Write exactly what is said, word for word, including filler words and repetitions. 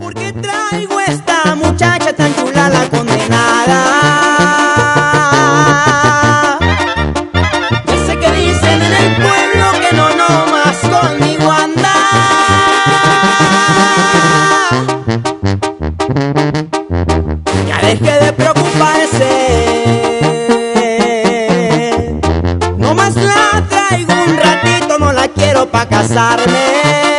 porque traigo esta muchacha tan chula, la condenada. Yo sé que dicen en el pueblo que no, no más conmigo anda. Ya deje de preocuparse, no más la traigo un ratito, no la quiero pa' casarme.